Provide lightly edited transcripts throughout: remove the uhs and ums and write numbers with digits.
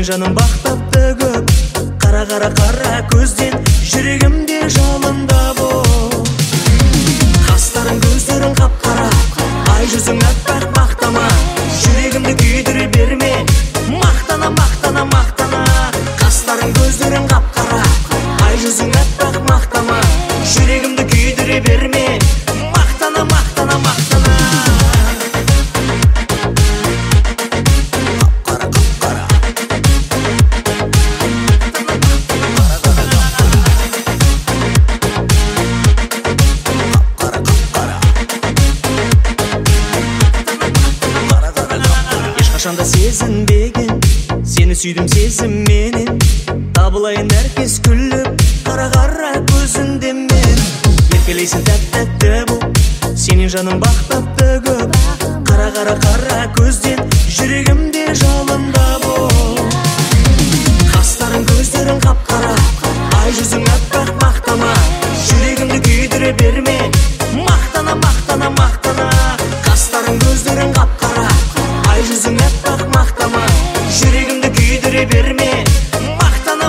жаның бақтап төгіп, қара көзден жүрегімде жалында бол. Қастарың көздерің қап-қара, ай жүзің аппақ мақтама, жүрегімді күйдіре берме, мақтана. Қастарың көздерің қап-қара, ай жүзің аппақ мақтама, жүрегімді күйдіре берме, мақтана. Ешқашанда сезінбеген, сені сүйдім сезімменен, табылайын әркез күліп, қара көзінде мен. Еркелейсің тәп-тәтті бұл, сенен жаның бақтап төгіп, қара көзден жүрегімде жалында бол. Қастарың көздерің қап-қара, ай жүзің аппақ мақтама, жүрегімді күйдіре берме, мақтана. Қастарың көздерің қап-қара, ай жүзің аппақ мақтама, жүрегімді күйдіре берме, мақтана.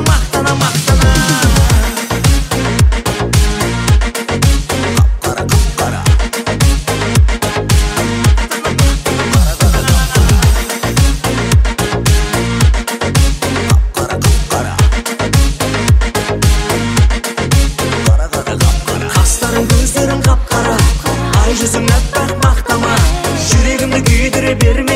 Қастарың көздерің қап-қара, ай жүзің аппақ мақтама, жүрегімді күйдіре берме.